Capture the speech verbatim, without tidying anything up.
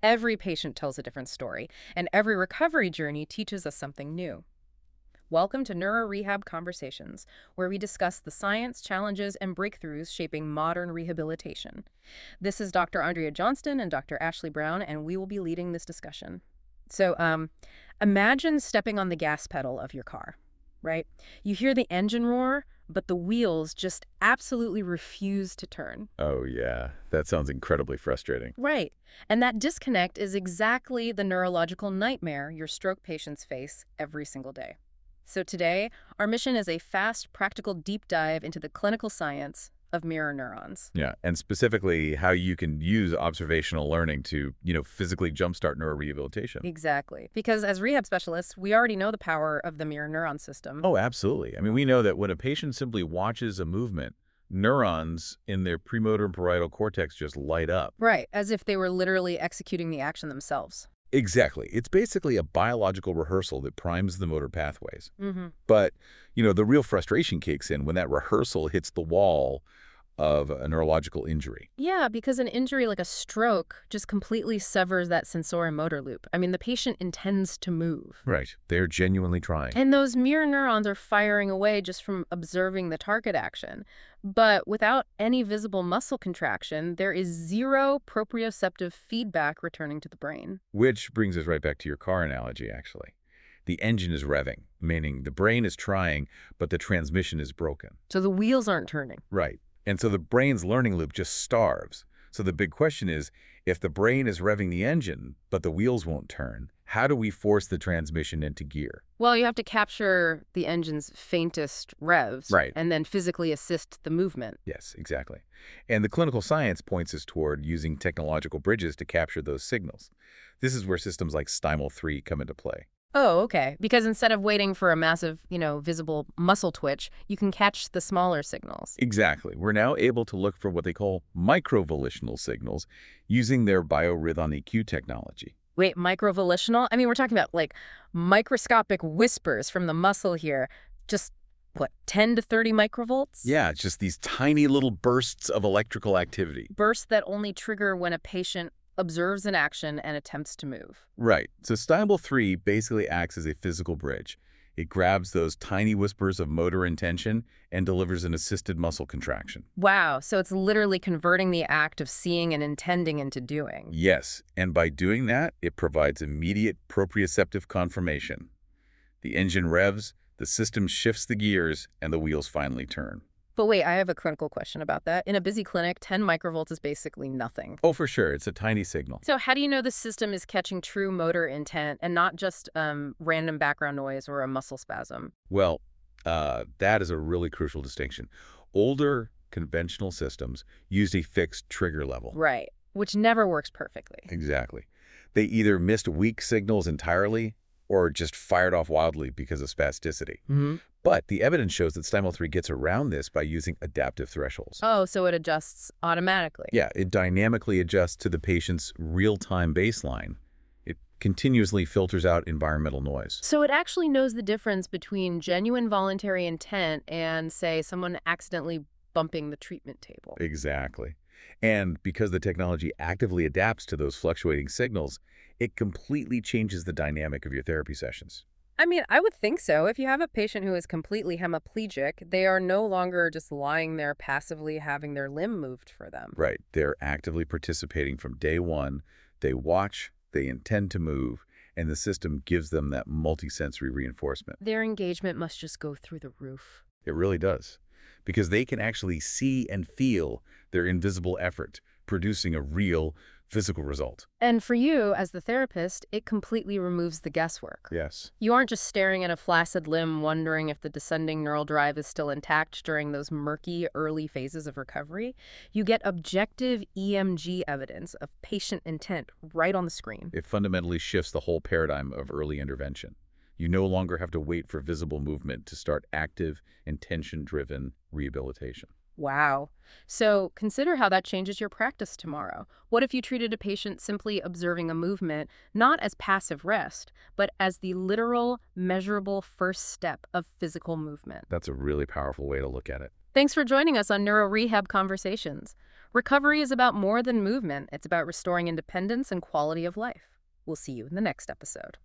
Every patient tells a different story, and every recovery journey teaches us something new. Welcome to Neuro Rehab Conversations, where we discuss the science, challenges, and breakthroughs shaping modern rehabilitation. This is Doctor Andrea Johnston and Doctor Ashley Brown, and we will be leading this discussion. So, um, imagine stepping on the gas pedal of your car, right? You hear the engine roar, but the wheels just absolutely refuse to turn. Oh, yeah. That sounds incredibly frustrating. Right. And that disconnect is exactly the neurological nightmare your stroke patients face every single day. So today, our mission is a fast, practical deep dive into the clinical science of mirror neurons. Yeah, and specifically how you can use observational learning to, you know, physically jumpstart neurorehabilitation. Exactly. Because as rehab specialists, we already know the power of the mirror neuron system. Oh, absolutely. I mean, we know that when a patient simply watches a movement, neurons in their premotor and parietal cortex just light up. Right, as if they were literally executing the action themselves. Exactly. It's basically a biological rehearsal that primes the motor pathways. Mm-hmm. But, you know, the real frustration kicks in when that rehearsal hits the wall of a neurological injury. Yeah, because an injury like a stroke just completely severs that sensori-motor loop. I mean, the patient intends to move. Right. They're genuinely trying. And those mirror neurons are firing away just from observing the target action. But without any visible muscle contraction, there is zero proprioceptive feedback returning to the brain. Which brings us right back to your car analogy, actually. The engine is revving, meaning the brain is trying, but the transmission is broken. So the wheels aren't turning. Right. And so the brain's learning loop just starves. So the big question is, if the brain is revving the engine, but the wheels won't turn, how do we force the transmission into gear? Well, you have to capture the engine's faintest revs. Right. And then physically assist the movement. Yes, exactly. And the clinical science points us toward using technological bridges to capture those signals. This is where systems like Stimul three come into play. Oh, okay. Because instead of waiting for a massive, you know, visible muscle twitch, you can catch the smaller signals. Exactly. We're now able to look for what they call microvolitional signals using their biorhythm E Q technology. Wait, microvolitional? I mean, we're talking about, like, microscopic whispers from the muscle here. Just, what, ten to thirty microvolts? Yeah, it's just these tiny little bursts of electrical activity. Bursts that only trigger when a patient observes an action and attempts to move. Right. So Stimul three basically acts as a physical bridge. It grabs those tiny whispers of motor intention and delivers an assisted muscle contraction. Wow, so it's literally converting the act of seeing and intending into doing. Yes, and by doing that, it provides immediate proprioceptive confirmation. The engine revs, the system shifts the gears, and the wheels finally turn. But wait, I have a clinical question about that. In a busy clinic, ten microvolts is basically nothing. Oh, for sure. It's a tiny signal. So how do you know the system is catching true motor intent and not just um, random background noise or a muscle spasm? Well, uh, that is a really crucial distinction. Older conventional systems used a fixed trigger level. Right, which never works perfectly. Exactly. They either missed weak signals entirely or just fired off wildly because of spasticity. Mm-hmm. But the evidence shows that Stimul three gets around this by using adaptive thresholds. Oh, so it adjusts automatically. Yeah, it dynamically adjusts to the patient's real-time baseline. It continuously filters out environmental noise. So it actually knows the difference between genuine voluntary intent and, say, someone accidentally bumping the treatment table. Exactly. And because the technology actively adapts to those fluctuating signals, it completely changes the dynamic of your therapy sessions. I mean, I would think so. If you have a patient who is completely hemiplegic, they are no longer just lying there passively having their limb moved for them. Right. They're actively participating from day one. They watch, they intend to move, and the system gives them that multisensory reinforcement. Their engagement must just go through the roof. It really does. Because they can actually see and feel their invisible effort, producing a real physical result. And for you, as the therapist, it completely removes the guesswork. Yes. You aren't just staring at a flaccid limb wondering if the descending neural drive is still intact during those murky early phases of recovery. You get objective E M G evidence of patient intent right on the screen. It fundamentally shifts the whole paradigm of early intervention. You no longer have to wait for visible movement to start active, intention-driven rehabilitation. Wow. So consider how that changes your practice tomorrow. What if you treated a patient simply observing a movement, not as passive rest, but as the literal, measurable first step of physical movement? That's a really powerful way to look at it. Thanks for joining us on Neuro Rehab Conversations. Recovery is about more than movement, it's about restoring independence and quality of life. We'll see you in the next episode.